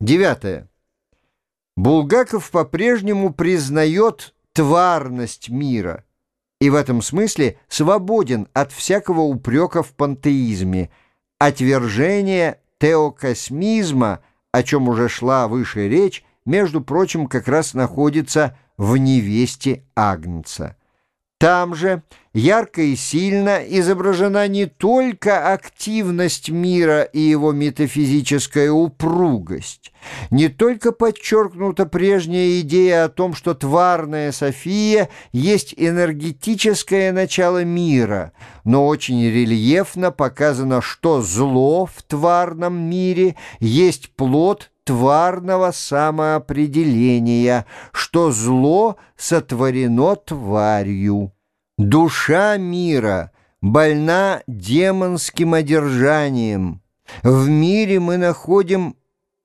Девятое. Булгаков по-прежнему признает тварность мира и в этом смысле свободен от всякого упрека в пантеизме, отвержения теокосмизма, о чем уже шла выше речь, между прочим, как раз находится в «Невесте Агнца». Там же ярко и сильно изображена не только активность мира и его метафизическая упругость, не только подчеркнута прежняя идея о том, что тварная София есть энергетическое начало мира, но очень рельефно показано, что зло в тварном мире есть плод тварного самоопределения, что зло сотворено тварью. Душа мира больна демонским одержанием. В мире мы находим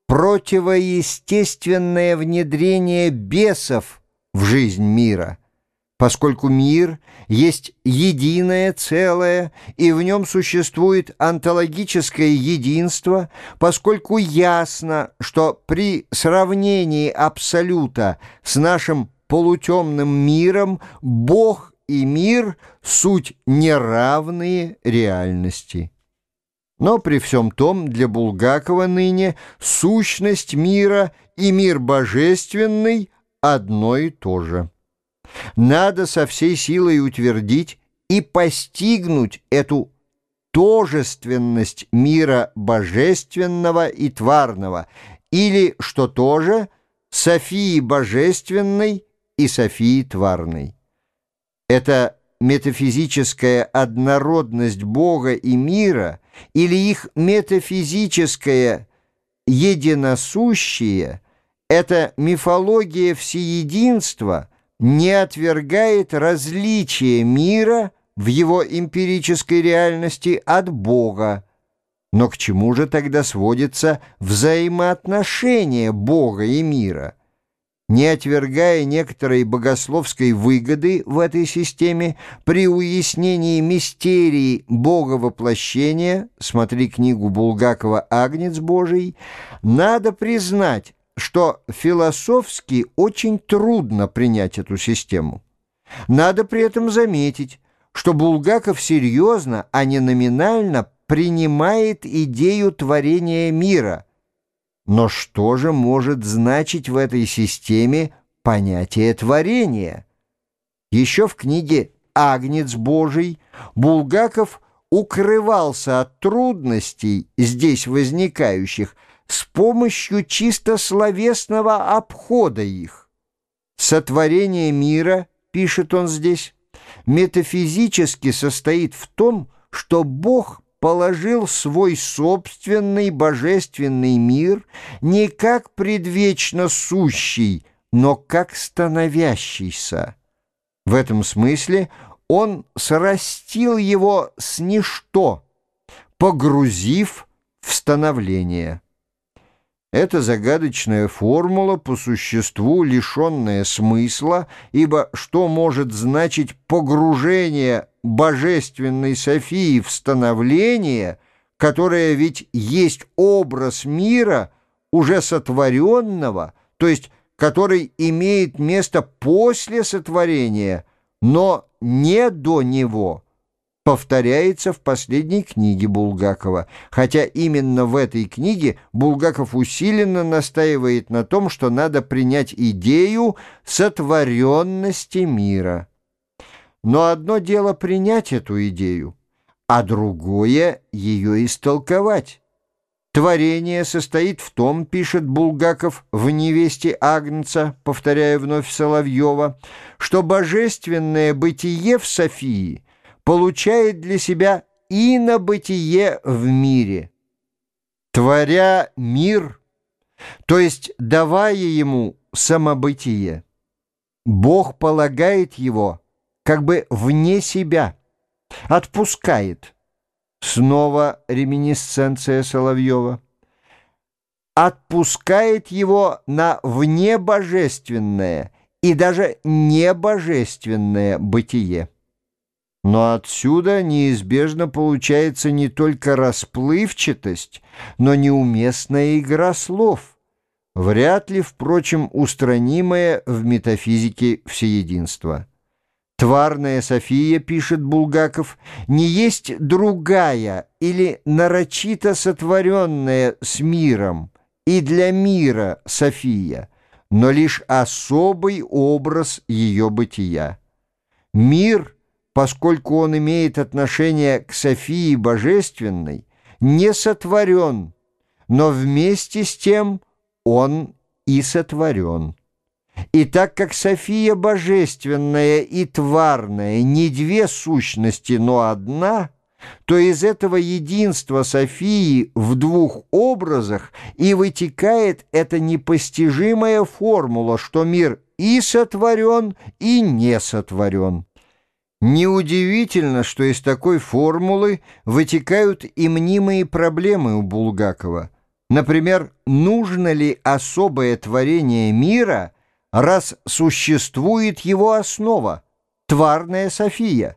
противоестественное внедрение бесов в жизнь мира, поскольку мир есть единое целое, и в нем существует онтологическое единство, поскольку ясно, что при сравнении абсолюта с нашим полутемным миром Бог и мир — суть неравные реальности. Но при всем том для Булгакова ныне сущность мира и мир божественный одно и то же. Надо со всей силой утвердить и постигнуть эту тожественность мира божественного и тварного, или, что тоже, Софии божественной и Софии тварной. Эта метафизическая однородность Бога и мира или их метафизическое единосущие, эта мифология всеединства не отвергает различия мира в его эмпирической реальности от Бога. Но к чему же тогда сводится взаимоотношение Бога и мира? Не отвергая некоторой богословской выгоды в этой системе, при уяснении мистерии Боговоплощения, смотри книгу Булгакова «Агнец Божий», надо признать, что философски очень трудно принять эту систему. Надо при этом заметить, что Булгаков серьезно, а не номинально принимает идею творения мира. Но что же может значить в этой системе понятие творения? Еще в книге «Агнец Божий» Булгаков укрывался от трудностей, здесь возникающих, с помощью чисто словесного обхода их. Сотворение мира, пишет он здесь, метафизически состоит в том, что Бог положил свой собственный божественный мир не как предвечно сущий, но как становящийся. В этом смысле он срастил его с ничто, погрузив в становление. Эта загадочная формула по существу лишенная смысла, ибо что может значить погружение божественной Софии в становление, которое ведь есть образ мира, уже сотворенного, то есть который имеет место после сотворения, но не до него, повторяется в последней книге Булгакова, хотя именно в этой книге Булгаков усиленно настаивает на том, что надо принять идею сотворенности мира. Но одно дело принять эту идею, а другое — ее истолковать. Творение состоит в том, пишет Булгаков в «Невесте Агнца», повторяя вновь Соловьева, что божественное бытие в Софии получает для себя инобытие в мире. Творя мир, то есть давая ему самобытие, Бог полагает его как бы вне себя, отпускает. Снова реминисценция Соловьева. Отпускает его на внебожественное и даже небожественное бытие. Но отсюда неизбежно получается не только расплывчатость, но неуместная игра слов. вряд ли, впрочем, устранимое в метафизике всеединства. Тварная София, пишет Булгаков, не есть другая или нарочито сотворенная с миром и для мира София, но лишь особый образ ее бытия. Мир, поскольку он имеет отношение к Софии Божественной, не сотворен, но вместе с тем он и сотворен. И так как София Божественная и тварная не две сущности, но одна, то из этого единства Софии в двух образах и вытекает эта непостижимая формула, что мир и сотворен, и не сотворен. Неудивительно, что из такой формулы вытекают и мнимые проблемы у Булгакова. Например, нужно ли особое творение мира, раз существует его основа, тварная София?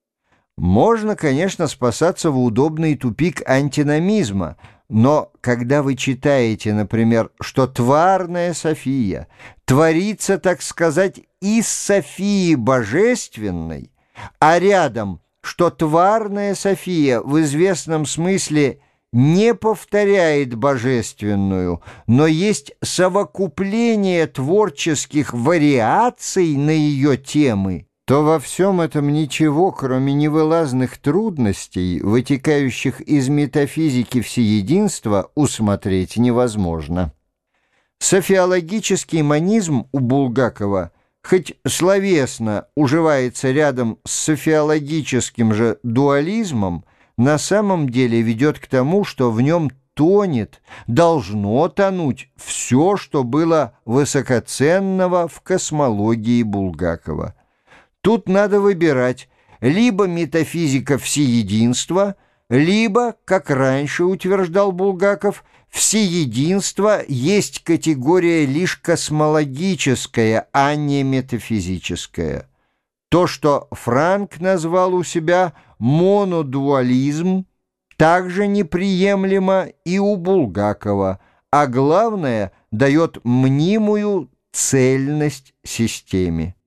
Можно, конечно, спасаться в удобный тупик антиномизма, но когда вы читаете, например, что тварная София творится, так сказать, из Софии Божественной, а рядом, что тварная София в известном смысле не повторяет божественную, но есть совокупление творческих вариаций на ее темы, то во всем этом ничего, кроме невылазных трудностей, вытекающих из метафизики всеединства, усмотреть невозможно. Софиологический монизм у Булгакова хоть словесно уживается рядом с софиологическим же дуализмом, на самом деле ведет к тому, что в нем тонет, должно тонуть все, что было высокоценного в космологии Булгакова. Тут надо выбирать либо метафизика всеединства, либо, как раньше утверждал Булгаков, всеединство есть категория лишь космологическая, а не метафизическая. То, что Франк назвал у себя монодуализм, также неприемлемо и у Булгакова, а главное, дает мнимую цельность системе.